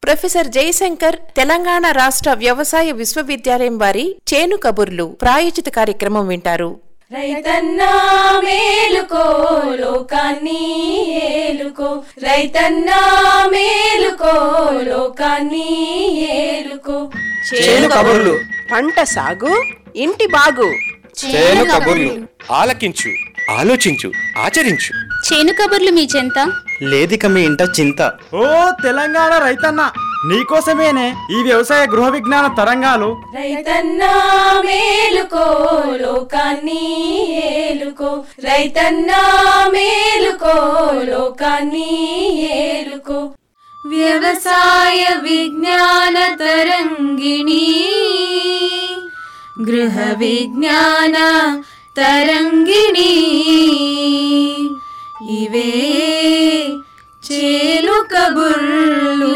Professor Jayashankar Telangana రాష్ట్ర వ్యవసాయ విశ్వవిద్యాలయం వారి చేను కబుర్లు ప్రాయోజిత కార్యక్రమం వింటారు. రైతన్నా మేలుకో లోకాన్ని ఏలుకో, రైతన్నా మేలుకో లోకాన్ని ఏలుకో. చేను కబుర్లు, పంట సాగు ఇంటి బాగు. చేను కబుర్లు ఆలకించు, ఆలోచించు, ఆచరించు. చేను కబుర్లు మీ చెంత లేదిక మీ ఇంట చింత. ఓ తెలంగాణ రైతన్న, నీకోసమేనే ఈ వ్యవసాయ గృహ విజ్ఞాన తరంగాలు. రైతన్నా మేలుకో లోకాన్ని ఏలుకో, రైతన్నా మేలుకో లోకాన్ని ఏలుకో. వ్యవసాయ విజ్ఞాన తరంగిణి, గృహ విజ్ఞాన తరంగిణి, ఇవే చేను కబుర్లు.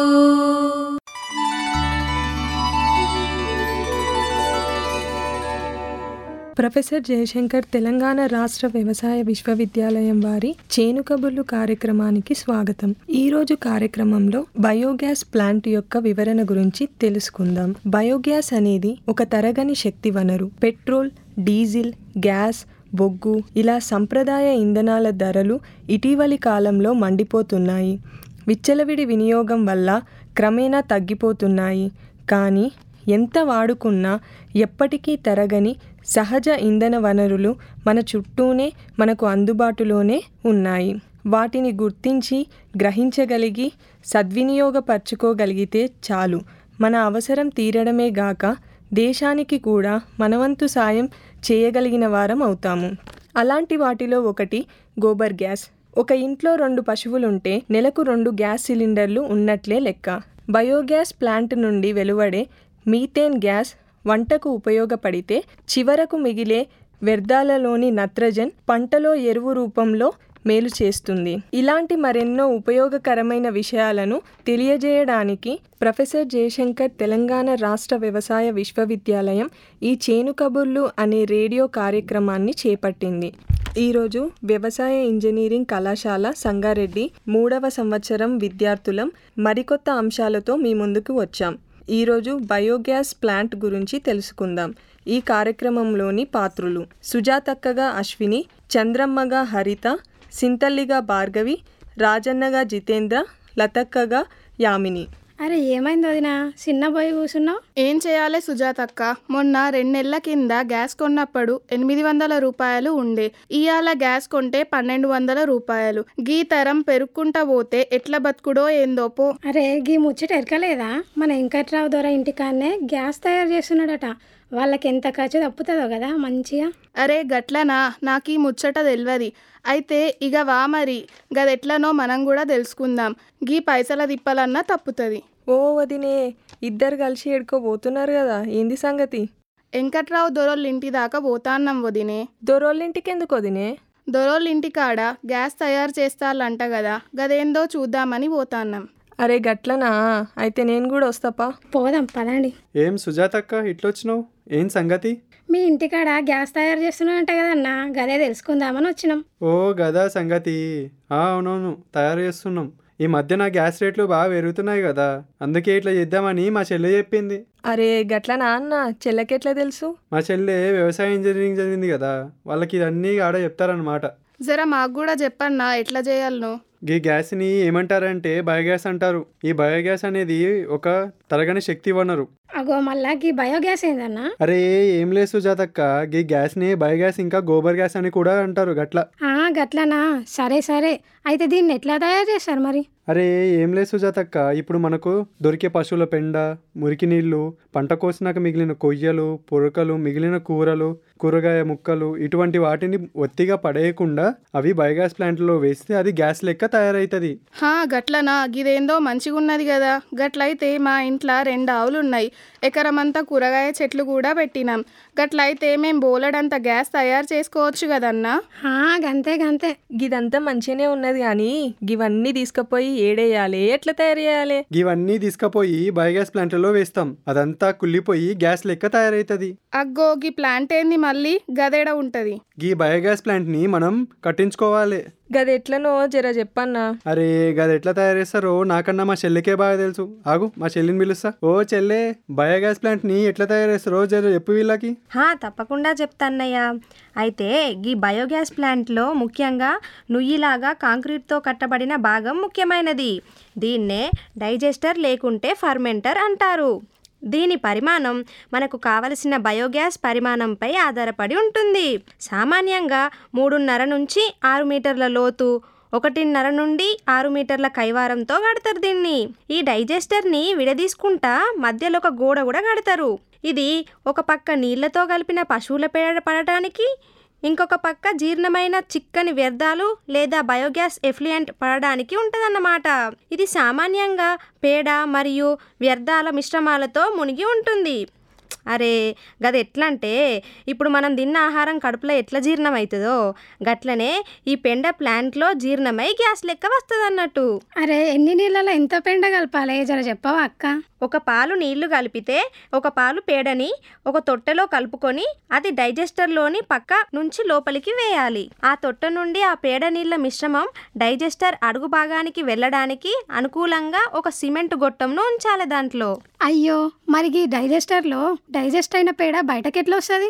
ప్రొఫెసర్ జయశంకర్ తెలంగాణ రాష్ట్ర వ్యవసాయ విశ్వవిద్యాలయం వారి చేను కబుర్లు కార్యక్రమానికి స్వాగతం. ఈ రోజు కార్యక్రమంలో బయోగ్యాస్ ప్లాంట్ యొక్క వివరణ గురించి తెలుసుకుందాం. బయోగ్యాస్ అనేది ఒక తరగని శక్తి వనరు. పెట్రోల్, డీజిల్, గ్యాస్, బొగ్గు ఇలా సంప్రదాయ ఇంధనాల ధరలు ఇటీవలి కాలంలో మండిపోతున్నాయి. విచ్చలవిడి వినియోగం వల్ల క్రమేణా తగ్గిపోతున్నాయి. కానీ ఎంత వాడుకున్నా ఎప్పటికీ తరగని సహజ ఇంధన వనరులు మన చుట్టూనే, మనకు అందుబాటులోనే ఉన్నాయి. వాటిని గుర్తించి గ్రహించగలిగి సద్వినియోగపరచుకోగలిగితే చాలు. మన అవసరం తీరడమే గాక దేశానికి కూడా మనవంతు సాయం చేయగలిగిన వారం అవుతాము. అలాంటి వాటిలో ఒకటి గోబర్ గ్యాస్. ఒక ఇంట్లో 2 పశువులుంటే నెలకు 2 గ్యాస్ సిలిండర్లు ఉన్నట్లే లెక్క. బయోగ్యాస్ ప్లాంట్ నుండి వెలువడే మీథేన్ గ్యాస్ వంటకు ఉపయోగపడితే చివరకు మిగిలే వ్యర్థాలలోని నత్రజన్ పంటలో ఎరువు రూపంలో మేలు చేస్తుంది. ఇలాంటి మరెన్నో ఉపయోగకరమైన విషయాలను తెలియజేయడానికి ప్రొఫెసర్ జయశంకర్ తెలంగాణ రాష్ట్ర వ్యవసాయ విశ్వవిద్యాలయం ఈ చేను కబుర్లు అనే రేడియో కార్యక్రమాన్ని చేపట్టింది. ఈరోజు వ్యవసాయ ఇంజనీరింగ్ కళాశాల సంగారెడ్డి 3వ సంవత్సరం విద్యార్థులం మరికొత్త అంశాలతో మీ ముందుకు వచ్చాం. ఈరోజు బయోగ్యాస్ ప్లాంట్ గురించి తెలుసుకుందాం. ఈ కార్యక్రమంలోని పాత్రులు: సుజాతక్కగా అశ్విని, చంద్రమ్మగా హరిత, సింతల్లిగా భార్గవి, రాజన్నగా జితేంద్ర, లతక్కగా యామిని. అరే ఏమైంది వదినా, చిన్న పోయి కూర్చున్నావు? ఏం చేయాలి సుజాతక్క, మొన్న 2 నెలల కింద గ్యాస్ కొన్నప్పుడు 800 రూపాయలు ఉండే, ఇవాళ గ్యాస్ కొంటే 1200 రూపాయలు. గీ తరం పెరుక్కుంటా పోతే ఎట్లా బతుకుడో ఏందో పో. అరే గీ ముచ్చట ఎరకలేదా? మన వెంకట్రావు దొర ఇంటికాన్నే గ్యాస్ తయారు చేస్తున్నాడట. వాళ్ళకి ఎంత ఖర్చు తప్పుతుందో కదా మంచిగా. అరే గట్లనా, నాకు ఈ ముచ్చట తెలియదు. అయితే ఇక వా మరి, గదెట్లనో మనం కూడా తెలుసుకుందాం. గీ పైసల తిప్పాలన్నా తప్పుతుంది. ఓ వదినే, ఇద్దరు కలిసి ఎడుకోబోతున్నారు కదా, ఏంది సంగతి? వెంకట్రావు దొరోళ్ళింటి దాకా పోతాన్నాం వదినే. దొరోళ్ళింటికి ఎందుకు వదినే? దొరోళ్ళింటి కాడ గ్యాస్ తయారు చేస్తారంట కదా, గదేందో చూద్దామని పోతాన్నాం. అరే గట్లనా, అయితే నేను కూడా వస్తాపా. పోదాం పదండి. ఏం సుజాతక్క ఇట్లొచ్చినావు, ఏం సంగతి? మీ ఇంటికాడ గ్యాస్ తయారు చేస్తున్నాడంట కదన్నా, గదే తెలుసుకుందామని వచ్చినాం. ఓ గదా సంగతి. అవునవును, తయారు చేస్తున్నాం. ఈ మధ్యన గ్యాస్ రేట్లు బాగా పెరుగుతున్నాయి కదా, అందుకే ఇట్లా చేద్దామని మా చెల్లె చెప్పింది. అరే గట్లనా అన్న, చెల్లెకెట్లా తెలుసు? మా చెల్లె వ్యవసాయ ఇంజనీరింగ్ చదివింది కదా, వాళ్ళకి ఇదన్నీ ఆడ చెప్తారనమాట. జర మాకు కూడా చెప్పన్నా ఎట్లా చేయాలనో. ఈ గ్యాస్ని ఏమంటారంటే బయోగ్యాస్ అంటారు. ఈ బయోగ్యాస్ అనేది ఒక తరగని శక్తి వనరు. అగో మళ్ళా గీ బయోగ్యాస్ ఏందన్నా? అరే ఏం లేదు సుజాతక్క, ఈ గ్యాస్ని బయోగ్యాస్ ఇంకా గోబర్ గ్యాస్ అని కూడా అంటారు. గట్ల గట్లనా, సరే సరే. అయితే దీన్ని ఎట్లా తయారు చేస్తారు మరి? అరే ఏం లేదు సుజాతక్క, ఇప్పుడు మనకు దొరికే పశువుల పెండ, మురికి నీళ్లు, పంట కోసినాక మిగిలిన కొయ్యలు, పొరకలు, మిగిలిన కూరలు, కూరగాయ ముక్కలు, ఇటువంటి వాటిని ఒత్తిగా పడేయకుండా అవి బయోగ్యాస్ ప్లాంట్లో వేస్తే అది గ్యాస్ లెక్క తయారవుతుంది. గట్లనా, గిదేందో మంచిగున్నది కదా. గట్లయితే మా ఇంట్లో 2 ఆవులున్నాయి, ఎకరమంతా కూరగాయ చెట్లు కూడా పెట్టినాం. గట్లయితే మేం బోలెడంత గ్యాస్ తయారు చేసుకోవచ్చు కదన్నా. గంతే గంతే. గిదంతా మంచిగానే ఉన్నది కానీ గివన్నీ తీసుకుపోయి ఏడేయాలి, ఎట్లా తయారు చేయాలి? ఇవన్నీ తీసుకుపోయి బయోగ్యాస్ ప్లాంట్లలో వేస్తాం, అదంతా కుళ్ళిపోయి గ్యాస్ లెక్క తయారైతుంది. అగ్గో గీ ప్లాంట్ ఏంది మళ్ళీ, గదేడ ఉంటది? ఈ బయోగ్యాస్ ప్లాంట్ ని మనం కట్టించుకోవాలి. గది ఎట్లనో జర చెప్పన్నా. అరే గది ఎట్లా తయారు చేస్తారో నాకన్నా మా చెల్లికే బాగా తెలుసు. ఆగు మా చెల్లిని పిలుస్తా. ఓ చెల్లె, బయోగ్యాస్ ప్లాంట్ ని ఎట్లా తయారు చేస్తారో జర చెప్పు వీళ్ళకి. తప్పకుండా చెప్తాన్నయ్య. అయితే ఈ బయోగ్యాస్ ప్లాంట్లో ముఖ్యంగా నుయ్యిలాగా కాంక్రీట్తో కట్టబడిన భాగం ముఖ్యమైనది. దీన్నే డైజెస్టర్ లేకుంటే ఫర్మెంటర్ అంటారు. దీని పరిమాణం మనకు కావలసిన బయోగ్యాస్ పరిమాణంపై ఆధారపడి ఉంటుంది. సామాన్యంగా 3.5 నుంచి 6 మీటర్ల లోతు, 1.5 నుండి 6 మీటర్ల కైవారంతో కడతారు దీన్ని. ఈ డైజెస్టర్ని విడదీసుకుంటా మధ్యలో ఒక గోడ కూడా కడతారు. ఇది ఒక పక్క నీళ్లతో కలిపిన పశువుల పేడ పడటానికి, ఇంకొక పక్క జీర్ణమైన చిక్కని వ్యర్థాలు లేదా బయోగ్యాస్ ఎఫ్లుయెంట్ పడడానికి ఉంటుందన్నమాట. ఇది సామాన్యంగా పేడ మరియు వ్యర్థాల మిశ్రమాలతో మునిగి ఉంటుంది. అరే గది ఎట్లా అంటే ఇప్పుడు మనం తిన్న ఆహారం కడుపులో ఎట్లా జీర్ణం అవుతుందో గట్లనే ఈ పెండ ప్లాంట్లో జీర్ణమై గ్యాస్ లెక్క వస్తుంది అన్నట్టు. అరే ఎన్ని నీళ్ళలో ఎంత పెండ కలపాలి జర చెప్పవా అక్క? ఒక పాలు నీళ్లు కలిపితే ఒక పాలు పేడని ఒక తొట్టెలో కలుపుకొని అది డైజెస్టర్లోని పక్క నుంచి లోపలికి వేయాలి. ఆ తొట్టె నుండి ఆ పేడ నీళ్ల మిశ్రమం డైజెస్టర్ అడుగు భాగానికి వెళ్ళడానికి అనుకూలంగా ఒక సిమెంట్ గొట్టంను ఉంచాలి దాంట్లో. అయ్యో మరి ఈ డైజెస్టర్లో డైజెస్ట్ అయిన పేడ బయటకి ఎట్లా వస్తుంది?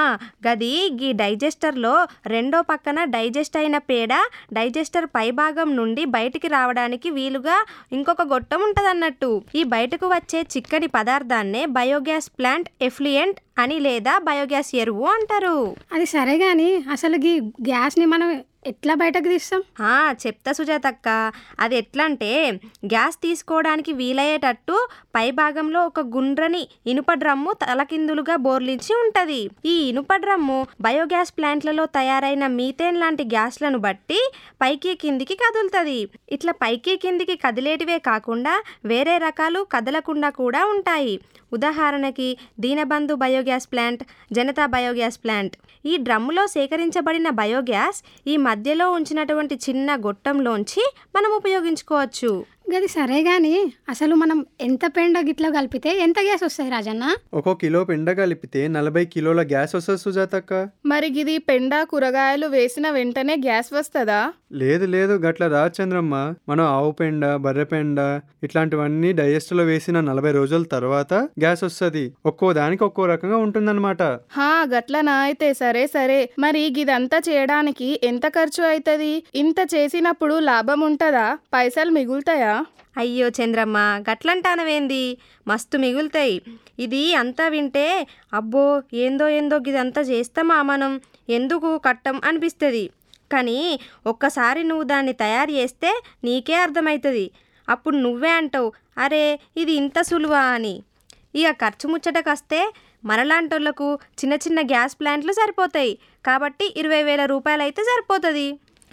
గది ఈ డైజెస్టర్లో రెండో పక్కన డైజెస్ట్ అయిన పేడ డైజెస్టర్ పై భాగం నుండి బయటికి రావడానికి వీలుగా ఇంకొక గొట్టం ఉంటదన్నట్టు. ఈ బయటకు వచ్చే చిక్కని పదార్థాన్నే బయోగ్యాస్ ప్లాంట్ ఎఫ్లుయెంట్ అని లేదా బయోగ్యాస్ ఎరువు అంటారు. అది సరే గాని అసలు ఈ గ్యాస్ని మనం ఎట్లా బయటకు తీస్తాం? చెప్తా సుజాతక్క. అది ఎట్లా అంటే గ్యాస్ తీసుకోవడానికి వీలయ్యేటట్టు పై భాగంలో ఒక గుండ్రని ఇనుప డ్రమ్ము తలకిందులుగా బోర్లించి ఉంటది. ఈ ఇనుప డ్రమ్ము బయోగ్యాస్ ప్లాంట్లలో తయారైన మీథేన్ లాంటి గ్యాస్లను బట్టి పైకి కిందికి కదులుతుంది. ఇట్లా పైకి కిందికి కదిలేటివే కాకుండా వేరే రకాలు కదలకుండా కూడా ఉంటాయి. ఉదాహరణకి Deenabandhu biogas plant, Janata biogas plant. ఈ డ్రమ్ములో సేకరించబడిన బయోగ్యాస్ ఈ మధ్యలో ఉంచినటువంటి చిన్న గొట్టంలోంచి మనం ఉపయోగించుకోవచ్చు. గది సరే గాని అసలు మనం ఎంత పెండ గిట్లా కలిపితే ఎంత గ్యాస్ వస్తుంది రాజన్న? 1 కిలో పెండ కలిపితే 40 కిలోల గ్యాస్ వస్తుంది సుజాతక్క. మరి గిది పెండ కూరగాయలు వేసిన వెంటనే గ్యాస్ వస్తుందా? లేదు గట్ల రా చంద్రమ్మ. మనం ఆవు పెండ, బర్రె పెండ ఇట్లాంటివన్నీ డైజెస్టర్లో వేసిన 40 రోజుల తర్వాత గ్యాస్ వస్తుంది. ఒక్కో దానికి ఒక్కో రకంగా ఉంటుందన్నమాట. గట్లనా? అయితే సరే. మరి గిదంతా చేయడానికి ఎంత ఖర్చు అవుతుంది? ఇంత చేసినప్పుడు లాభం ఉంటుందా? పైసలు మిగులుతాయా? అయ్యో చంద్రమ్మ, గట్లంటానవేంది, మస్తు మిగులుతాయి. ఇది అంతా వింటే అబ్బో ఏందో గిదంతా చేస్తామా మనం, ఎందుకు కట్టం అనిపిస్తుంది. కానీ ఒక్కసారి నువ్వు దాన్ని తయారు చేస్తే నీకే అర్థమవుతుంది. అప్పుడు నువ్వే అంటావు అరే ఇది ఇంత సులువా అని. ఇక ఖర్చు ముచ్చటకొస్తే మనలాంటోళ్లకు చిన్న గ్యాస్ ప్లాంట్లు సరిపోతాయి కాబట్టి 20,000 రూపాయలు అయితే సరిపోతుంది.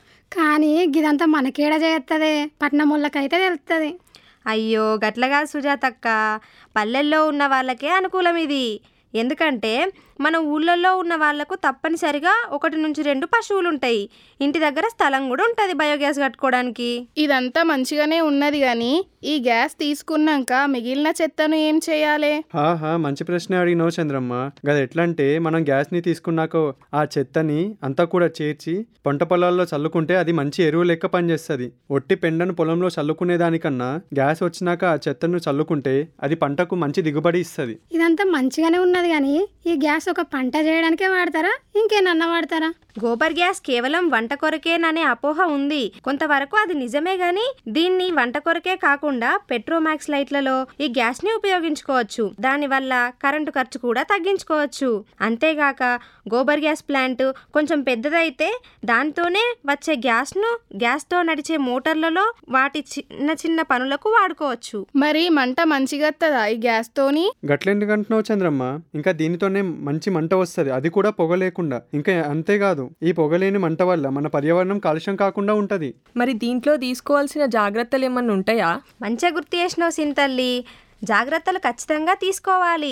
కానీ గిదంతా మనకేడ చేస్తుంది, పట్నం వాళ్ళకైతే తెలుస్తుంది. అయ్యో గట్లగా సుజాతక్క, పల్లెల్లో ఉన్న వాళ్ళకే అనుకూలం ఇది. ఎందుకంటే మన ఊళ్ళల్లో ఉన్న వాళ్లకు తప్పనిసరిగా 1 నుంచి 2 పశువులు ఉంటాయి. ఇంటి దగ్గర స్థలం కూడా ఉంటుంది బయోగ్యాస్ కట్టుకోవడానికి. ఇదంతా మంచిగానే ఉన్నది కానీ ఈ గ్యాస్ తీసుకున్నాక మిగిలిన చెత్తను ఏం చేయాలి? మంచి ప్రశ్న అడిగినావు చంద్రమ్మ. గది ఎట్లా అంటే మనం గ్యాస్ ని తీసుకున్నాక ఆ చెత్తని అంతా కూడా చేర్చి పంట పొలాల్లో చల్లుకుంటే అది మంచి ఎరువు లెక్క పనిచేస్తుంది. ఒట్టి పెండను పొలంలో చల్లుకునే దానికన్నా గ్యాస్ వచ్చినాక ఆ చెత్తను చల్లుకుంటే అది పంటకు మంచి దిగుబడి ఇస్తుంది. ఇదంతా మంచిగానే ఉన్నది కానీ ఈ గ్యాస్ ఒక పంట చేయడానికే వాడతారా, ఇంకేనన్నా వాడతారా? గోబర్ గ్యాస్ కేవలం వంట కొరకేననే అపోహ ఉంది. కొంతవరకు అది నిజమే గాని దీన్ని వంట కొరకే కాకుండా పెట్రోమాక్స్ లైట్లలో ఈ గ్యాస్ ని ఉపయోగించుకోవచ్చు. దానివల్ల కరెంటు ఖర్చు కూడా తగ్గించుకోవచ్చు. అంతేగాక గోబర్ గ్యాస్ ప్లాంట్ కొంచెం పెద్దదైతే దాంతోనే వచ్చే గ్యాస్ తో నడిచే మోటార్లలో వాటి చిన్న పనులకు వాడుకోవచ్చు. మరి మంట మంచిగా వస్తుందా ఈ గ్యాస్ తోని? గట్లెందుకంటున్నావు చంద్రమ్మ? ఇంకా దీనితోనే మంచి మంట వస్తుంది, అది కూడా పొగ లేకుండా. ఇంకా అంతేకాదు ఈ పొగలేని మంట వల్ల మన పర్యావరణం కాలుష్యం కాకుండా ఉంటది. మరి దీంట్లో తీసుకోవాల్సిన జాగ్రత్తలు ఏమన్నా ఉంటాయా? మంచిగా గుర్తు చేసినావు సింతల్లి. జాగ్రత్తలు ఖచ్చితంగా తీసుకోవాలి.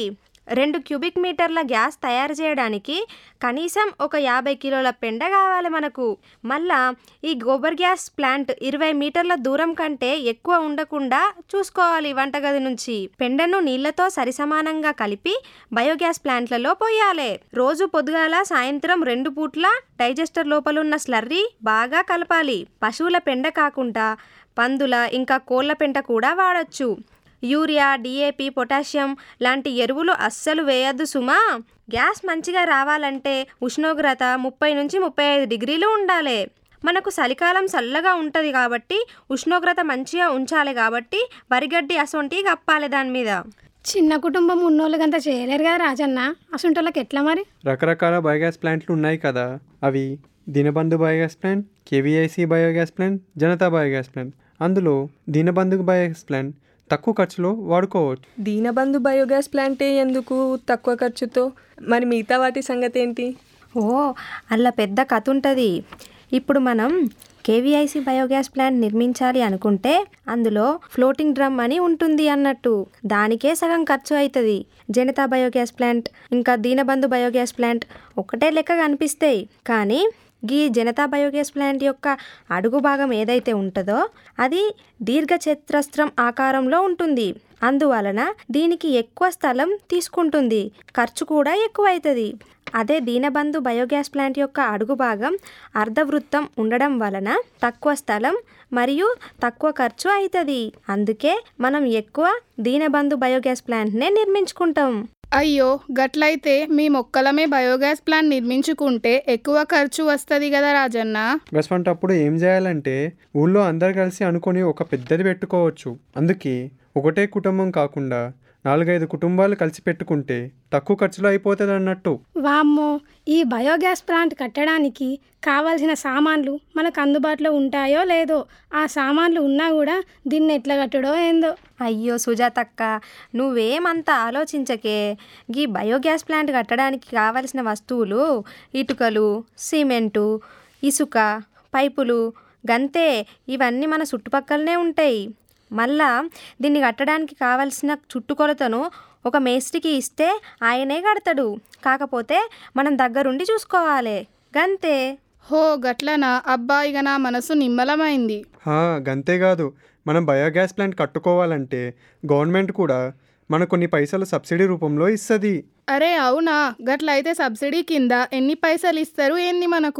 2 క్యూబిక్ మీటర్ల గ్యాస్ తయారు చేయడానికి కనీసం ఒక 50 కిలోల పెండ కావాలి మనకు. మళ్ళా ఈ గోబర్ గ్యాస్ ప్లాంట్ 20 మీటర్ల దూరం కంటే ఎక్కువ ఉండకుండా చూసుకోవాలి వంటగది నుంచి. పెండను నీళ్లతో సరిసమానంగా కలిపి బయోగ్యాస్ ప్లాంట్లలో పోయాలి. రోజు పొద్దుగాల సాయంత్రం 2 పూట్ల డైజెస్టర్ లోపలున్న స్లర్రీ బాగా కలపాలి. పశువుల పెండ కాకుండా పందుల ఇంకా కోళ్ల పెంట కూడా వాడచ్చు. యూరియా, డిఏపి, పొటాషియం లాంటి ఎరువులు అస్సలు వేయద్దు సుమా. గ్యాస్ మంచిగా రావాలంటే ఉష్ణోగ్రత 30 నుంచి 35 డిగ్రీలు ఉండాలి. మనకు చలికాలం చల్లగా ఉంటుంది కాబట్టి ఉష్ణోగ్రత మంచిగా ఉంచాలి కాబట్టి వరిగడ్డి అసొంటి కప్పాలి దాని మీద. చిన్న కుటుంబం ఉన్నోళ్ళకంతా చేయలేరు కదా రాజన్న, అసొంటోళ్ళకి ఎట్లా మరి? రకరకాల బయోగ్యాస్ ప్లాంట్లు ఉన్నాయి కదా, అవి Deenabandhu biogas plant, KVIC biogas plant, Janata biogas plant. అందులో దీనబంధు బయోగ్యాస్ ప్లాంట్ తక్కువ ఖర్చులో వాడుకోవచ్చు. దీనబంధు బయోగ్యాస్ ప్లాంటే ఎందుకు తక్కువ ఖర్చుతో? మరి మిగతా వాటి సంగతి ఏంటి? ఓ అలా పెద్ద కథ ఉంటుంది. ఇప్పుడు మనం కేవీఐసి బయోగ్యాస్ ప్లాంట్ నిర్మించాలి అనుకుంటే అందులో ఫ్లోటింగ్ డ్రమ్ అని ఉంటుంది అన్నట్టు, దానికే సగం ఖర్చు అవుతుంది. జనతా బయోగ్యాస్ ప్లాంట్ ఇంకా దీనబంధు బయోగ్యాస్ ప్లాంట్ ఒకటే లెక్క కనిపిస్తాయి, కానీ ఈ జనతా బయోగ్యాస్ ప్లాంట్ యొక్క అడుగు భాగం ఏదైతే ఉంటుందో అది దీర్ఘచతురస్రం ఆకారంలో ఉంటుంది. అందువలన దీనికి ఎక్కువ స్థలం తీసుకుంటుంది, ఖర్చు కూడా ఎక్కువ అవుతుంది. అదే దీనబంధు బయోగ్యాస్ ప్లాంట్ యొక్క అడుగు భాగం అర్ధవృత్తం ఉండడం వలన తక్కువ స్థలం మరియు తక్కువ ఖర్చు అవుతుంది. అందుకే మనం ఎక్కువ దీనబంధు బయోగ్యాస్ ప్లాంట్నే నిర్మించుకుంటాం. అయ్యో గట్లయితే మీ మొక్కలమే బయోగ్యాస్ ప్లాంట్ నిర్మించుకుంటే ఎక్కువ ఖర్చు వస్తుంది కదా రాజన్న. గసవంటప్పుడు ఏం చేయాలంటే ఊళ్ళో అందరు కలిసి అనుకొని ఒక పెద్దది పెట్టుకోవచ్చు. అందుకే ఒకటే కుటుంబం కాకుండా 4-5 కుటుంబాలు కలిసి పెట్టుకుంటే తక్కువ ఖర్చులో అయిపోతుంది అన్నట్టు. వామ్మో, ఈ బయోగ్యాస్ ప్లాంట్ కట్టడానికి కావాల్సిన సామాన్లు మనకు అందుబాటులో ఉంటాయో లేదో, ఆ సామాన్లు ఉన్నా కూడా దీన్ని ఎట్లా కట్టడో ఏందో. అయ్యో సుజాతక్క, నువ్వేమంతా ఆలోచించకే. ఈ బయోగ్యాస్ ప్లాంట్ కట్టడానికి కావలసిన వస్తువులు ఇటుకలు, సిమెంటు, ఇసుక, పైపులు, గంతే. ఇవన్నీ మన చుట్టుపక్కలనే ఉంటాయి. మళ్ళా దీన్ని కట్టడానికి కావలసిన చుట్టుకొలతను ఒక మేస్త్రికి ఇస్తే ఆయనే కడతాడు. కాకపోతే మనం దగ్గరుండి చూసుకోవాలి, గంతే. హో గట్లనా, అబ్బా ఇక నా మనసు నిమ్మలమైంది. గంతే కాదు, మనం బయోగ్యాస్ ప్లాంట్ కట్టుకోవాలంటే గవర్నమెంట్ కూడా మనకు కొన్ని పైసలు సబ్సిడీ రూపంలో ఇస్తుంది. అరే అవునా, గట్లయితే సబ్సిడీ కింద ఎన్ని పైసలు ఇస్తారు ఏంది మనకు?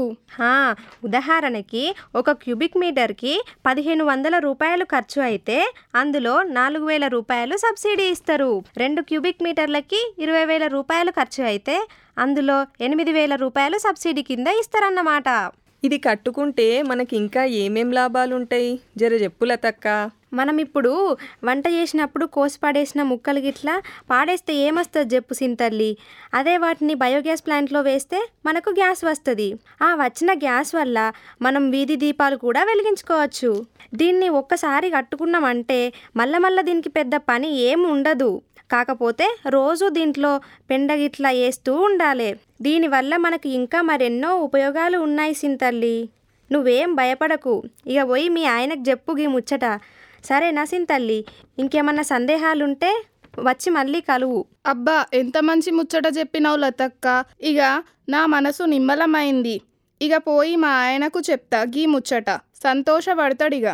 ఉదాహరణకి 1 క్యూబిక్ మీటర్కి 1500 రూపాయలు ఖర్చు అయితే అందులో 4000 రూపాయలు సబ్సిడీ ఇస్తారు. 2 క్యూబిక్ మీటర్లకి 20,000 రూపాయలు ఖర్చు అయితే అందులో 8,000 రూపాయలు సబ్సిడీ కింద ఇస్తారన్నమాట. ఇది కట్టుకుంటే మనకి ఇంకా ఏమేం లాభాలు ఉంటాయి, జర చెప్పు లతక్క. మనం ఇప్పుడు వంట చేసినప్పుడు కోసి పాడేసిన ముక్కలు గిట్లా పాడేస్తే ఏమొస్తుంది చెప్పు సింతల్లి. అదే వాటిని బయోగ్యాస్ ప్లాంట్లో వేస్తే మనకు గ్యాస్ వస్తుంది. ఆ వచ్చిన గ్యాస్ వల్ల మనం వీధి దీపాలు కూడా వెలిగించుకోవచ్చు. దీన్ని ఒక్కసారి కట్టుకున్నామంటే మళ్ళా దీనికి పెద్ద పని ఏం ఉండదు. కాకపోతే రోజు దీంట్లో పెండ గిట్లా వేస్తూ ఉండాలి. దీనివల్ల మనకు ఇంకా మరెన్నో ఉపయోగాలు ఉన్నాయి సింతల్లి. నువ్వేం భయపడకు, ఇక పోయి మీ ఆయనకు చెప్పు గీ ముచ్చట. సరేనా సింతల్లి? ఇంకేమన్నా సందేహాలుంటే వచ్చి మళ్ళీ కలువు. అబ్బా ఎంత మంచి ముచ్చట చెప్పినావు లతక్క, ఇక నా మనసు నిమ్మలమైంది. ఇక పోయి మా ఆయనకు చెప్తా గీ ముచ్చట, సంతోషపడతాడిగా.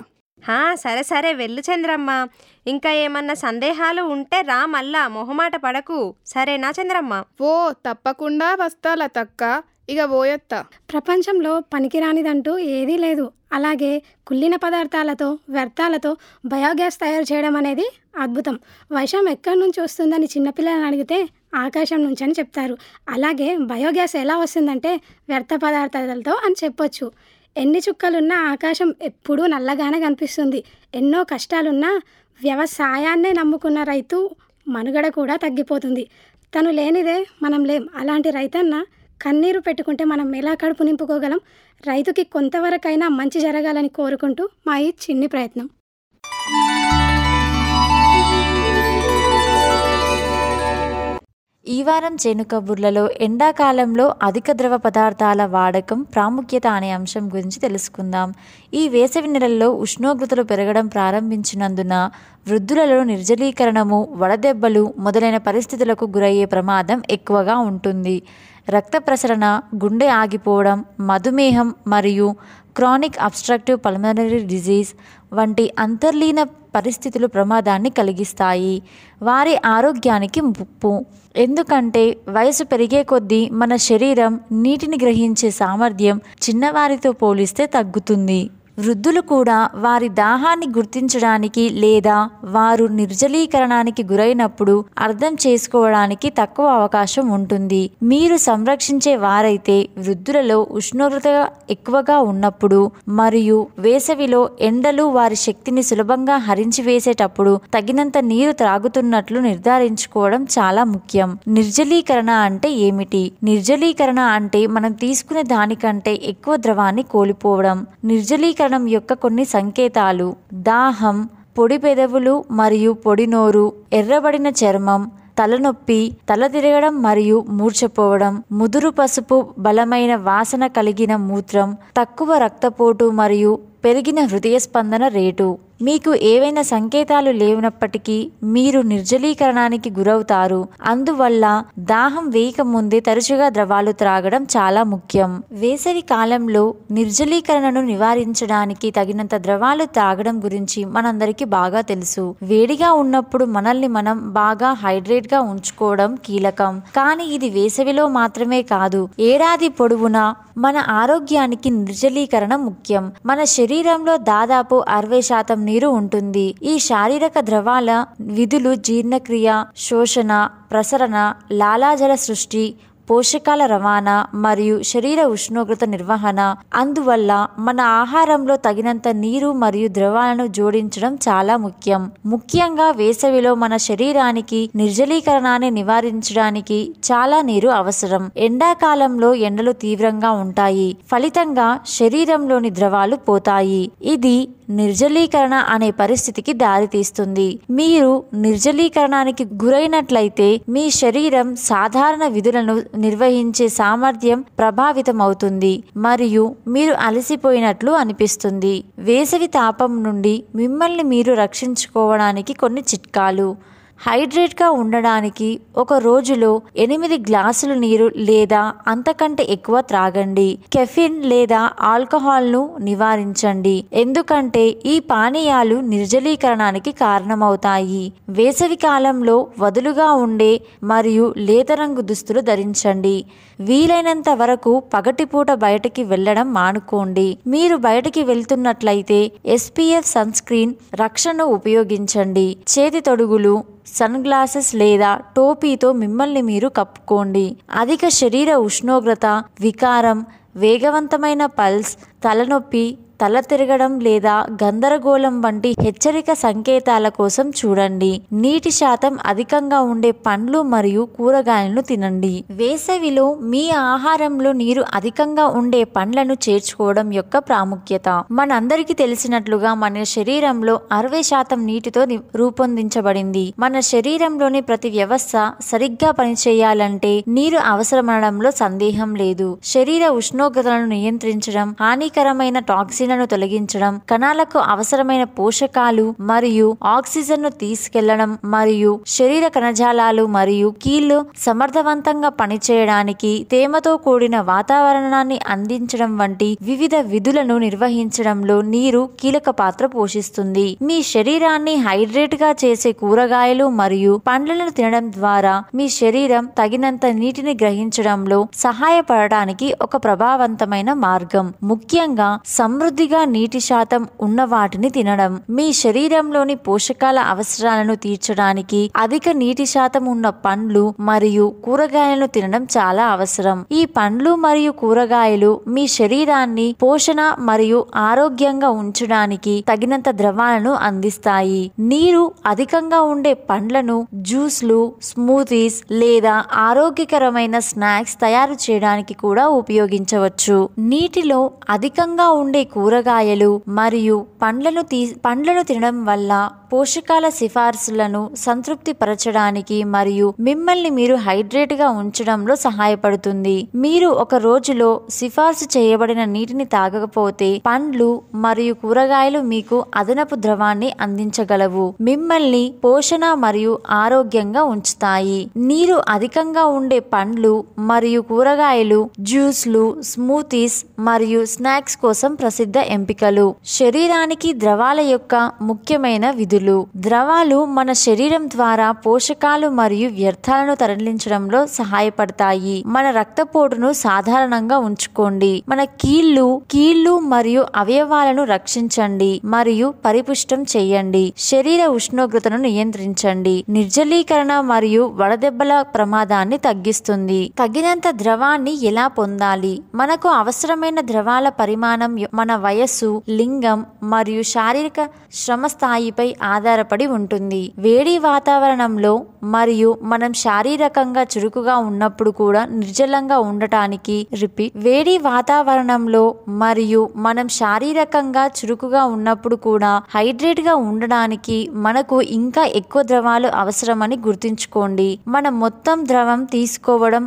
సరే వెళ్ళు చంద్రమ్మ. ఇంకా ఏమన్నా సందేహాలు ఉంటే రా, మళ్ళా మొహమాట పడకు. సరేనా చంద్రమ్మ? ఓ తప్పకుండా వస్తా లతక్క, ఇక పోయొత్తా. ప్రపంచంలో పనికిరానిదంటూ ఏదీ లేదు. అలాగే కుళ్ళిన పదార్థాలతో, వ్యర్థాలతో బయోగ్యాస్ తయారు చేయడం అనేది అద్భుతం. వర్షం ఎక్కడి నుంచి వస్తుందని చిన్నపిల్లలను అడిగితే ఆకాశం నుంచి అని చెప్తారు. అలాగే బయోగ్యాస్ ఎలా వస్తుందంటే వ్యర్థ పదార్థాలతో అని చెప్పొచ్చు. ఎన్ని చుక్కలున్నా ఆకాశం ఎప్పుడూ నల్లగానే కనిపిస్తుంది. ఎన్నో కష్టాలున్నా వ్యవసాయాన్నే నమ్ముకున్న రైతు మనుగడ కూడా తగ్గిపోతుంది. తను లేనిదే మనం లేం. అలాంటి రైతన్న కన్నీరు పెట్టుకుంటే మనం ఎలా కడుపు నింపుకోగలం? రైతుకి కొంతవరకైనా మంచి జరగాలని కోరుకుంటూ మా ఈ చిన్ని ప్రయత్నం. ఈ వారం చేను కబుర్లలో ఎండాకాలంలో అధిక ద్రవ పదార్థాల వాడకం ప్రాముఖ్యత అనే అంశం గురించి తెలుసుకుందాం. ఈ వేసవి నెలల్లో ఉష్ణోగ్రతలు పెరగడం ప్రారంభించినందున వృద్ధులలో నిర్జలీకరణము, వడదెబ్బలు మొదలైన పరిస్థితులకు గురయ్యే ప్రమాదం ఎక్కువగా ఉంటుంది. రక్త ప్రసరణ, గుండె ఆగిపోవడం, మధుమేహం మరియు క్రానిక్ అబ్స్ట్రక్టివ్ పల్మనరీ డిజీజ్ వంటి అంతర్లీన పరిస్థితులు ప్రమాదాన్ని కలిగిస్తాయి. వారి ఆరోగ్యానికి ముప్పు. ఎందుకంటే వయసు పెరిగే కొద్దీ మన శరీరం నీటిని గ్రహించే సామర్థ్యం చిన్నవారితో పోలిస్తే తగ్గుతుంది. వృద్ధులు కూడా వారి దాహాన్ని గుర్తించడానికి లేదా వారు నిర్జలీకరణానికి గురైనప్పుడు అర్థం చేసుకోవడానికి తక్కువ అవకాశం ఉంటుంది. మీరు సంరక్షించే వారైతే వృద్ధులలో ఉష్ణోగ్రత ఎక్కువగా ఉన్నప్పుడు మరియు వేసవిలో ఎండలు వారి శక్తిని సులభంగా హరించివేసేటప్పుడు తగినంత నీరు త్రాగుతున్నట్లు నిర్ధారించుకోవడం చాలా ముఖ్యం. నిర్జలీకరణ అంటే ఏమిటి? నిర్జలీకరణ అంటే మనం తీసుకునే దానికంటే ఎక్కువ ద్రవాన్ని కోల్పోవడం. నిర్జలీకరణ యొక్క కొన్ని సంకేతాలు: దాహం, పొడి పెదవులు మరియు పొడి నోరు, ఎర్రబడిన చర్మం, తలనొప్పి, తల తిరగడం మరియు మూర్ఛపోవడం, ముదురు పసుపు బలమైన వాసన కలిగిన మూత్రం, తక్కువ రక్తపోటు మరియు పెరిగిన హృదయ స్పందన రేటు. మీకు ఏవైనా సంకేతాలు లేనప్పటికీ మీరు నిర్జలీకరణానికి గురవుతారు. అందువల్ల దాహం వేయక ముందే తరచుగా ద్రవాలు త్రాగడం చాలా ముఖ్యం. వేసవి కాలంలో నిర్జలీకరణను నివారించడానికి తగినంత ద్రవాలు త్రాగడం గురించి మనందరికీ బాగా తెలుసు. వేడిగా ఉన్నప్పుడు మనల్ని మనం బాగా హైడ్రేట్ గా ఉంచుకోవడం కీలకం. కానీ ఇది వేసవిలో మాత్రమే కాదు, ఏడాది పొడవునా మన ఆరోగ్యానికి నిర్జలీకరణ ముఖ్యం. మన శరీరంలో దాదాపు 60% నీరు ఉంటుంది. ఈ శారీరక ద్రవాల విధులు జీర్ణక్రియ, శోషణ, ప్రసరణ, లాలాజల సృష్టి, పోషకాల రవాణా మరియు శరీర ఉష్ణోగ్రత నిర్వహణ. అందువల్ల మన ఆహారంలో తగినంత నీరు మరియు ద్రవాలను జోడించడం చాలా ముఖ్యం. ముఖ్యంగా వేసవిలో మన శరీరానికి నిర్జలీకరణాన్ని నివారించడానికి చాలా నీరు అవసరం. ఎండాకాలంలో ఎండలు తీవ్రంగా ఉంటాయి, ఫలితంగా శరీరంలోని ద్రవాలు పోతాయి. ఇది నిర్జలీకరణ అనే పరిస్థితికి దారితీస్తుంది. మీరు నిర్జలీకరణానికి గురైనట్లయితే మీ శరీరం సాధారణ విధులను నిర్వహించే సామర్థ్యం ప్రభావితమవుతుంది మరియు మీరు అలసిపోయినట్లు అనిపిస్తుంది. వేసవి తాపం నుండి మిమ్మల్ని మీరు రక్షించుకోవడానికి కొన్ని చిట్కాలు: హైడ్రేట్గా ఉండడానికి ఒక రోజులో 8 గ్లాసులు నీరు లేదా అంతకంటే ఎక్కువ త్రాగండి. కెఫిన్ లేదా ఆల్కహాల్ను నివారించండి, ఎందుకంటే ఈ పానీయాలు నిర్జలీకరణానికి కారణమవుతాయి. వేసవి కాలంలో వదులుగా ఉండే మరియు లేత రంగు దుస్తులు ధరించండి. వీలైనంత వరకు పగటిపూట బయటికి వెళ్లడం మానుకోండి. మీరు బయటికి వెళ్తున్నట్లయితే SPF సన్ స్క్రీన్ రక్షణను ఉపయోగించండి. చేతి తొడుగులు, సన్ గ్లాసెస్ లేదా టోపీతో మిమ్మల్ని మీరు కప్పుకోండి. అధిక శరీర ఉష్ణోగ్రత, వికారం, వేగవంతమైన పల్స్, తలనొప్పి, తల తిరగడం లేదా గందరగోళం వంటి హెచ్చరిక సంకేతాల కోసం చూడండి. నీటి శాతం అధికంగా ఉండే పండ్లు మరియు కూరగాయలను తినండి. వేసవిలో మీ ఆహారంలో నీరు అధికంగా ఉండే పండ్లను చేర్చుకోవడం యొక్క ప్రాముఖ్యత. మనందరికీ తెలిసినట్లుగా మన శరీరంలో 60% నీటితో రూపొందించబడింది. మన శరీరంలోని ప్రతి వ్యవస్థ సరిగ్గా పనిచేయాలంటే నీరు అవసరమనడంలో సందేహం లేదు. శరీర ఉష్ణోగ్రతలను నియంత్రించడం, హానికరమైన టాక్సిన్ తొలగించడం, కణాలకు అవసరమైన పోషకాలు మరియు ఆక్సిజన్ ను తీసుకెళ్లడం మరియు శరీర కణజాలాలు మరియు కీళ్లు సమర్థవంతంగా పనిచేయడానికి తేమతో కూడిన వాతావరణాన్ని అందించడం వంటి వివిధ విధులను నిర్వహించడంలో నీరు కీలక పాత్ర పోషిస్తుంది. మీ శరీరాన్ని హైడ్రేట్ గా చేసే కూరగాయలు మరియు పండ్లను తినడం ద్వారా మీ శరీరం తగినంత నీటిని గ్రహించడంలో సహాయపడటానికి ఒక ప్రభావవంతమైన మార్గం. ముఖ్యంగా సమృద్ధిగా నీటి శాతం ఉన్న వాటిని తినడం. మీ శరీరంలోని పోషకాల అవసరాలను తీర్చడానికి అధిక నీటి శాతం ఉన్న పండ్లు మరియు కూరగాయలను తినడం చాలా అవసరం. ఈ పండ్లు మరియు కూరగాయలు మీ శరీరాన్ని పోషణ మరియు ఆరోగ్యంగా ఉంచడానికి తగినంత ద్రవాలను అందిస్తాయి. నీరు అధికంగా ఉండే పండ్లను జ్యూస్లు, స్మూతీస్ లేదా ఆరోగ్యకరమైన స్నాక్స్ తయారు చేయడానికి కూడా ఉపయోగించవచ్చు. నీటిలో అధికంగా ఉండే కూరగాయలు మరియు పండ్లను తినడం వల్ల పోషకాల సిఫార్సులను సంతృప్తి పరచడానికి మరియు మిమ్మల్ని మీరు హైడ్రేట్ గా ఉంచడంలో సహాయపడుతుంది. మీరు ఒక రోజులో సిఫార్సు చేయబడిన నీటిని తాగకపోతే పండ్లు మరియు కూరగాయలు మీకు అదనపు ద్రవాన్ని అందించగలవు, మిమ్మల్ని పోషణ మరియు ఆరోగ్యంగా ఉంచుతాయి. నీరు అధికంగా ఉండే పండ్లు మరియు కూరగాయలు జ్యూస్లు, స్మూతీస్ మరియు స్నాక్స్ కోసం ప్రసిద్ధ ఎంపికలు. శరీరానికి ద్రవాల యొక్క ముఖ్యమైన విధులు. ద్రవాలు మన శరీరం ద్వారా పోషకాలు మరియు వ్యర్థాలను తరలించడంలో సహాయపడతాయి. మన రక్తపోటును సాధారణంగా ఉంచుకోండి. మన కీళ్లు మరియు అవయవాలను రక్షించండి మరియు పరిపుష్టం చేయండి. శరీర ఉష్ణోగ్రతను నియంత్రించండి. నిర్జలీకరణ మరియు వడదెబ్బల ప్రమాదాన్ని తగ్గిస్తుంది. తగినంత ద్రవాన్ని ఎలా పొందాలి? మనకు అవసరమైన ద్రవాల పరిమాణం మన వయస్సు, లింగం మరియు శారీరక శ్రమ స్థాయిపై ఆధారపడి ఉంటుంది. వేడి వాతావరణంలో మరియు మనం శారీరకంగా చురుకుగా ఉన్నప్పుడు కూడా నిర్జలంగా ఉండటానికి వేడి వాతావరణంలో మరియు మనం శారీరకంగా చురుకుగా ఉన్నప్పుడు కూడా హైడ్రేట్ గా ఉండడానికి మనకు ఇంకా ఎక్కువ ద్రవాలు అవసరమని గుర్తుంచుకోండి. మన మొత్తం ద్రవం తీసుకోవడం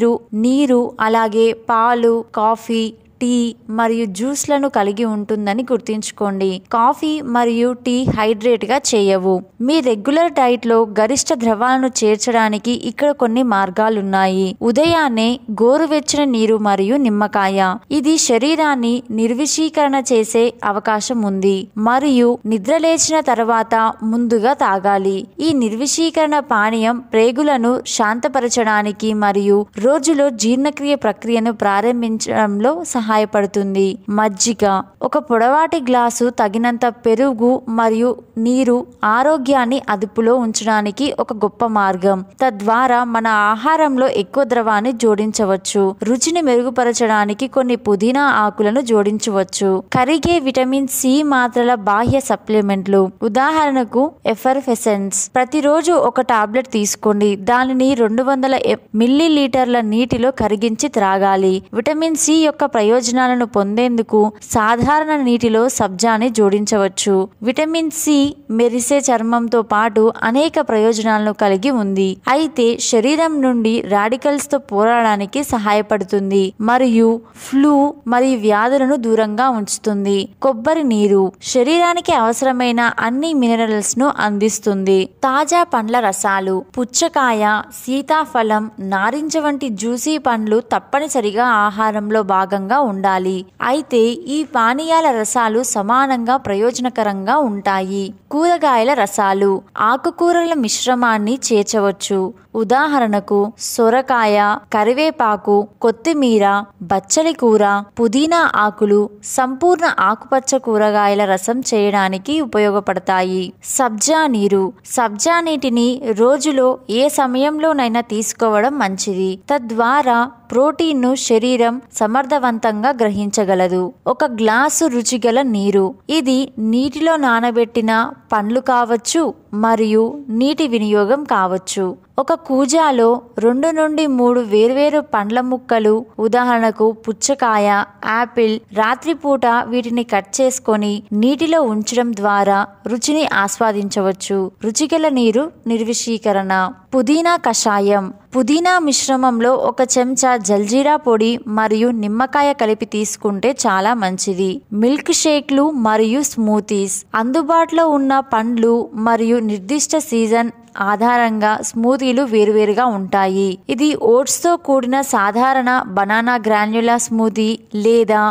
నీరు అలాగే పాలు, కాఫీ, టీ మరియు జ్యూస్లను కలిగి ఉంటుందని గుర్తుంచుకోండి. కాఫీ మరియు టీ హైడ్రేట్ గా చేయవు. మీ రెగ్యులర్ డైట్ లో గరిష్ట ద్రవాలను చేర్చడానికి ఇక్కడ కొన్ని మార్గాలున్నాయి. ఉదయాన్నే గోరువెచ్చని నీరు మరియు నిమ్మకాయ. ఇది శరీరాన్ని నిర్విషీకరణ చేసే అవకాశం ఉంది మరియు నిద్రలేచిన తర్వాత ముందుగా తాగాలి. ఈ నిర్విషీకరణ పానీయం ప్రేగులను శాంతపరచడానికి మరియు రోజులో జీర్ణక్రియ ప్రక్రియను ప్రారంభించడంలో సహాయపడుతుంది. మజ్జిగ. ఒక పొడవాటి గ్లాసు తగినంత పెరుగు మరియు నీరు ఆరోగ్యాన్ని అదుపులో ఉంచడానికి ఒక గొప్ప మార్గం. తద్వారా మన ఆహారంలో ఎక్కువ ద్రవాన్ని జోడించవచ్చు. రుచిని మెరుగుపరచడానికి కొన్ని పుదీనా ఆకులను జోడించవచ్చు. కరిగే విటమిన్ సి మాత్రల బాహ్య సప్లిమెంట్లు. ఉదాహరణకు ఎఫర్వెసెన్స్. ప్రతిరోజు ఒక టాబ్లెట్ తీసుకోండి. దానిని 200 మిల్లీలీటర్ల నీటిలో కరిగించి త్రాగాలి. విటమిన్ సి యొక్క ప్రయోజనాలను పొందేందుకు సాధారణ నీటిలో సబ్జాని జోడించవచ్చు. విటమిన్ సి మెరిసే చర్మంతో పాటు అనేక ప్రయోజనాలను కలిగి ఉంది. అయితే శరీరం నుండి రాడికల్స్ తో పోరాడడానికి సహాయపడుతుంది మరియు ఫ్లూ మరియు వ్యాధులను దూరంగా ఉంచుతుంది. కొబ్బరి నీరు శరీరానికి అవసరమైన అన్ని మినరల్స్ ను అందిస్తుంది. తాజా పండ్ల రసాలు. పుచ్చకాయ, సీతాఫలం, నారింజ వంటి జ్యూసీ పండ్లు తప్పనిసరిగా ఆహారంలో భాగంగా ఉండాలి. అయితే ఈ పానీయాల రసాలు సమానంగా ప్రయోజనకరంగా ఉంటాయి. కూరగాయల రసాలు. ఆకుకూరల మిశ్రమాన్ని చేర్చవచ్చు. ఉదాహరణకు సొరకాయ, కరివేపాకు, కొత్తిమీర, బచ్చలి కూర, పుదీనా ఆకులు సంపూర్ణ ఆకుపచ్చ కూరగాయల రసం చేయడానికి ఉపయోగపడతాయి. సబ్జా నీరు. సబ్జా నీటిని రోజులో ఏ సమయంలోనైనా తీసుకోవడం మంచిది. తద్వారా ప్రోటీన్ను శరీరం సమర్థవంతంగా గ్రహించగలదు. ఒక గ్లాసు రుచిగల నీరు. ఇది నీటిలో నానబెట్టిన పండ్లు కావచ్చు మరియు నీటి వినియోగం కావచ్చు. ఒక కూజాలో 2 నుండి 3 వేర్వేరు పండ్ల ముక్కలు, ఉదాహరణకు పుచ్చకాయ, యాపిల్, రాత్రిపూట వీటిని కట్ చేసుకొని నీటిలో ఉంచడం ద్వారా రుచిని ఆస్వాదించవచ్చు. రుచిగల నీరు నిర్విషీకరణ. పుదీనా కషాయం. పుదీనా మిశ్రమంలో 1 చెంచా జల్జీరా పొడి మరియు నిమ్మకాయ కలిపి తీసుకుంటే చాలా మంచిది. మిల్క్ షేక్లు మరియు స్మూతీస్. అందుబాటులో ఉన్న పండ్లు మరియు నిర్దిష్ట సీజన్ ఆధారంగా స్మూతీలు వేరువేరుగా ఉంటాయి. ఇది ఓట్స్ తో కూడిన సాధారణ బనానా గ్రాన్యులా స్మూతీ లేదా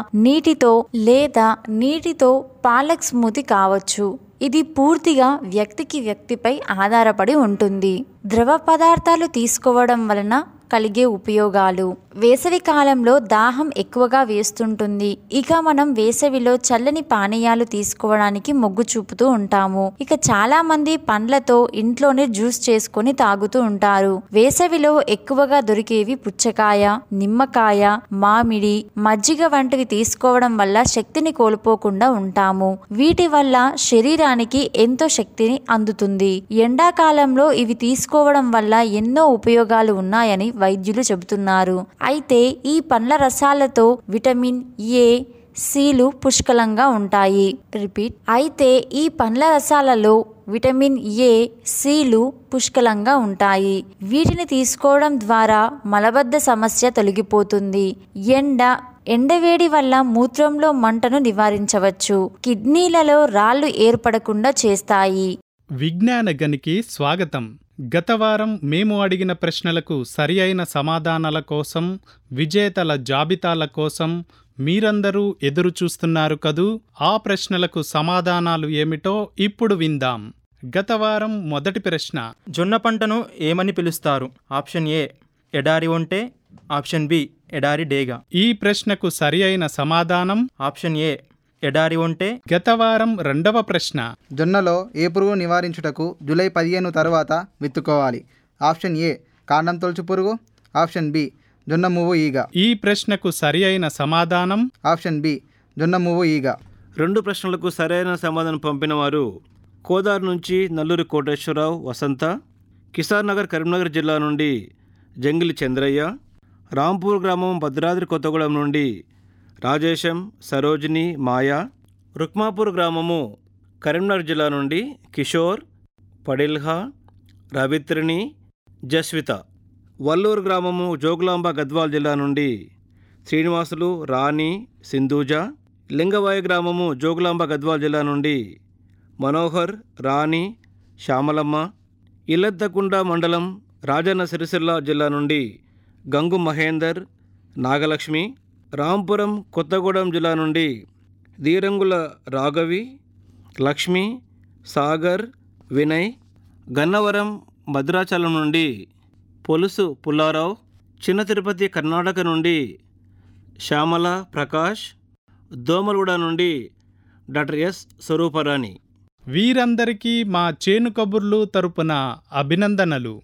నీటితో పాలక్ స్మూతీ కావచ్చు. ఇది పూర్తిగా వ్యక్తిపై ఆధారపడి ఉంటుంది. ద్రవ పదార్థాలు తీసుకోవడం వలన కలిగే ఉపయోగాలు. వేసవి కాలంలో దాహం ఎక్కువగా వేస్తుంటుంది. ఇక మనం వేసవిలో చల్లని పానీయాలు తీసుకోవడానికి మొగ్గు చూపుతూ ఉంటాము. ఇక చాలా మంది పండ్లతో ఇంట్లోనే జ్యూస్ చేసుకొని తాగుతూ ఉంటారు. వేసవిలో ఎక్కువగా దొరికేవి పుచ్చకాయ, నిమ్మకాయ, మామిడి, మజ్జిగ వంటివి తీసుకోవడం వల్ల శక్తిని కోల్పోకుండా ఉంటాము. వీటి వల్ల శరీరానికి ఎంతో శక్తిని అందుతుంది. ఎండాకాలంలో ఇవి తీసుకోవడం వల్ల ఎన్నో ఉపయోగాలు ఉన్నాయని వైద్యులు చెబుతున్నారు. అయితే ఈ పండ్ల రసాలతో విటమిన్ ఏ, సిలు పుష్కలంగా ఉంటాయి. అయితే ఈ పండ్ల రసాలలో విటమిన్ ఏ, సిలు పుష్కలంగా ఉంటాయి. వీటిని తీసుకోవడం ద్వారా మలబద్ధ సమస్య తొలగిపోతుంది. ఎండవేడి వల్ల మూత్రంలో మంటను నివారించవచ్చు. కిడ్నీలలో రాళ్లు ఏర్పడకుండా చేస్తాయి. విజ్ఞాన గనికి స్వాగతం. గత వారం మేము అడిగిన ప్రశ్నలకు సరి అయిన సమాధానాల కోసం, విజేతల జాబితాల కోసం మీరందరూ ఎదురు చూస్తున్నారు కదూ. ఆ ప్రశ్నలకు సమాధానాలు ఏమిటో ఇప్పుడు విందాం. గత వారం మొదటి ప్రశ్న, జొన్న పంటను ఏమని పిలుస్తారు? ఆప్షన్ ఏ ఎడారి ఒంటె, ఆప్షన్ బి ఎడారి డేగ. ఈ ప్రశ్నకు సరి అయిన సమాధానం ఆప్షన్ ఏ ఎడారి ఒంటె. గత వారం రెండవ ప్రశ్న, జొన్నలో ఏ పురుగు నివారించుటకు జూలై 15 తర్వాత విత్తుకోవాలి? ఆప్షన్ ఏ కాండం తొలుచు పురుగు, ఆప్షన్ బి జొన్న మువ్వు ఈగ. ఈ ప్రశ్నకు సరి అయిన సమాధానం ఆప్షన్ బి జొన్న మువ్వు ఈగ. రెండు ప్రశ్నలకు సరైన సమాధానం పంపిన వారు కోదారు నుంచి నల్లూరి కోటేశ్వరరావు వసంత, కిసార్ నగర్ కరీంనగర్ జిల్లా నుండి జంగిలి చంద్రయ్య, రాంపూర్ గ్రామం భద్రాద్రి కొత్తగూడెం నుండి రాజేశం, సరోజిని, మాయా, రుక్మాపూర్ గ్రామము కరీంనగర్ జిల్లా నుండి కిషోర్, పడిల్హా, రవిత్రిని, జస్విత, వల్లూరు గ్రామము జోగులాంబ గద్వాల్ జిల్లా నుండి శ్రీనివాసులు, రాణి, సింధూజ, లింగవాయి గ్రామము జోగులాంబ గద్వాల్ జిల్లా నుండి మనోహర్, రాణి, శ్యామలమ్మ, ఇల్లద్దకుండ మండలం రాజన్న సిరిసిల్ల జిల్లా నుండి గంగు మహేందర్, నాగలక్ష్మి, రాంపురం కొత్తగూడెం జిల్లా నుండి దీరంగుల రాఘవి, లక్ష్మి, సాగర్, వినయ్, గన్నవరం భద్రాచలం నుండి పొలుసు పుల్లారావు, చిన్న తిరుపతి కర్ణాటక నుండి శ్యామల ప్రకాష్, దోమలగూడ నుండి డాక్టర్ ఎస్ స్వరూపరాణి. వీరందరికీ మా చేను కబుర్లు తరపున అభినందనలు.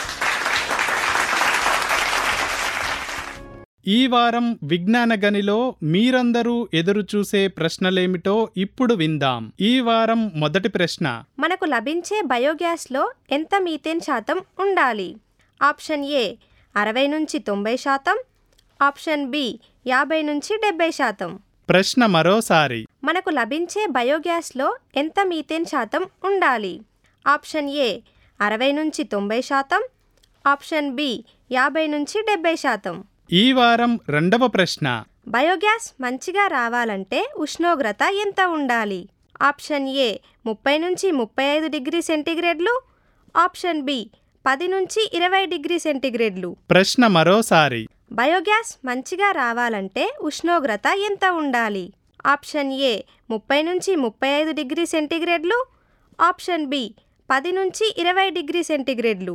ఈ వారం విజ్ఞాన గనిలో మీరందరూ ఎదురుచూసే ప్రశ్నలేమిటో ఇప్పుడు విందాం. ఈ వారం మొదటి ప్రశ్న, మనకు లభించే బయోగ్యాస్లో ఎంత మీథేన్ శాతం ఉండాలి? Option A 60-90%, option B 50-70%. ప్రశ్న మరోసారి, మనకు లభించే బయోగ్యాస్లో ఎంత మీథేన్ శాతం ఉండాలి? Option A 60-90%, option B 50-70%. ఈ వారం రెండవ ప్రశ్న, బయోగ్యాస్ మంచిగా రావాలంటే ఉష్ణోగ్రత ఎంత ఉండాలి? ఆప్షన్ ఏ 30-35 డిగ్రీ సెంటీగ్రేడ్లు, ఆప్షన్ బి 10-20 డిగ్రీ సెంటీగ్రేడ్లు. ప్రశ్న మరోసారి, బయోగ్యాస్ మంచిగా రావాలంటే ఉష్ణోగ్రత ఎంత ఉండాలి? ఆప్షన్ ఏ 30-35 డిగ్రీ సెంటీగ్రేడ్లు, ఆప్షన్ బి 10-20 డిగ్రీ సెంటీగ్రేడ్లు.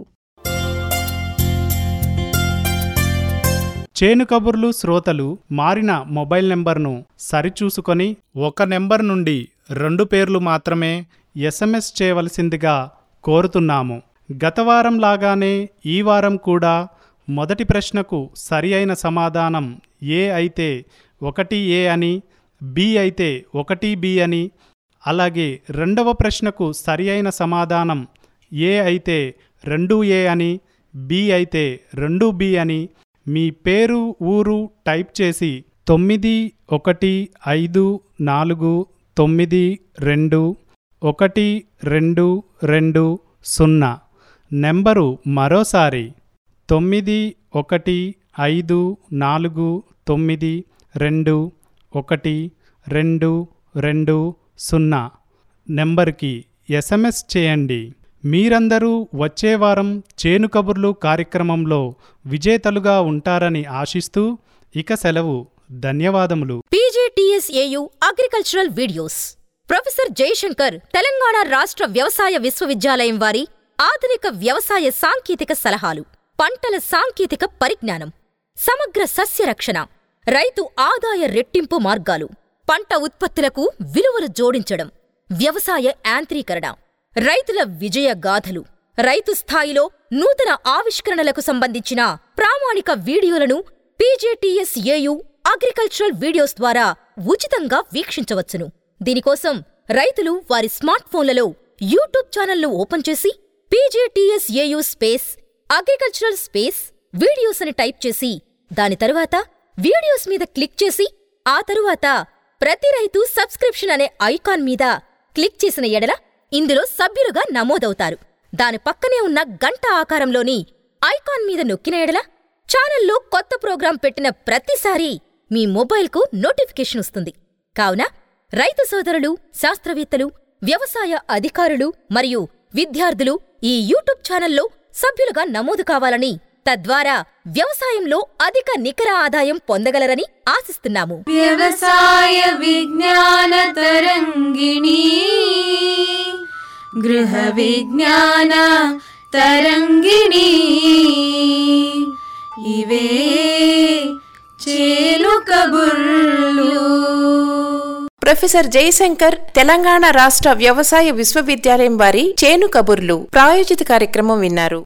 చేను కబుర్లు శ్రోతలు మారిన మొబైల్ నెంబర్ను సరిచూసుకొని ఒక నెంబర్ నుండి 2 పేర్లు మాత్రమే SMS చేయవలసిందిగా కోరుతున్నాము. గత వారం లాగానే ఈ వారం కూడా మొదటి ప్రశ్నకు సరి అయిన సమాధానం ఏ అయితే 1A అని, బి అయితే 1B అని, అలాగే రెండవ ప్రశ్నకు సరి అయిన సమాధానం ఏ అయితే 2A అని, బి అయితే 2B అని మీ పేరు, ఊరు టైప్ చేసి 9154921220 నెంబరు మరోసారి 9154921220 నెంబర్కి SMS చేయండి. మీరందరూ వచ్చే వారం చేను కబుర్లు కార్యక్రమంలో విజేతలుగా ఉంటారని ఆశిస్తూ ఇక సెలవు. ధన్యవాదములు. PGTSAU agricultural videos. Professor Jayashankar Telangana రాష్ట్ర వ్యవసాయ విశ్వవిద్యాలయం వారి ఆధునిక వ్యవసాయ సాంకేతిక సలహాలు, పంటల సాంకేతిక పరిజ్ఞానం, సమగ్ర సస్య రక్షణ, రైతు ఆదాయ రెట్టింపు మార్గాలు, పంట ఉత్పత్తులకు విలువలు జోడించడం, వ్యవసాయ యాంత్రీకరణ, రైతుల విజయ గాథలు, రైతు స్థాయిలో నూతన ఆవిష్కరణలకు సంబంధించిన ప్రామాణిక వీడియోలను PGTSAU అగ్రికల్చరల్ వీడియోస్ ద్వారా ఉచితంగా వీక్షించవచ్చును. దీనికోసం రైతులు వారి స్మార్ట్ ఫోన్లలో యూట్యూబ్ ఛానల్ను ఓపెన్ చేసి PGTSAU అగ్రికల్చరల్ వీడియోస్ అని టైప్ చేసి దాని తరువాత వీడియోస్ మీద క్లిక్ చేసి ఆ తరువాత ప్రతి రైతు సబ్స్క్రిప్షన్ అనే ఐకాన్ మీద క్లిక్ చేసిన ఎడల ఇందులో సభ్యులుగా నమోదవుతారు. దాని పక్కనే ఉన్న గంట ఆకారంలోని ఐకాన్ మీద నొక్కిన ఎడల ఛానల్లో కొత్త ప్రోగ్రాం పెట్టిన ప్రతిసారి మీ మొబైల్కు నోటిఫికేషన్ వస్తుంది. కావున రైతు సోదరులు, శాస్త్రవేత్తలు, వ్యవసాయ అధికారులు మరియు విద్యార్థులు ఈ యూట్యూబ్ ఛానల్లో సభ్యులుగా నమోదు కావాలని, తద్వారా వ్యవసాయంలో అధిక నికర ఆదాయం పొందగలరని ఆశిస్తున్నాము. వ్యవసాయ విజ్ఞాన తరంగిణి, గృహ విజ్ఞాన తరంగిణి, ఇవే చేను కబుర్లు. ప్రొఫెసర్ జయశంకర్ తెలంగాణ రాష్ట్ర వ్యవసాయ విశ్వవిద్యాలయం వారి చేను కబుర్లు ప్రాయోజిత కార్యక్రమం విన్నారు.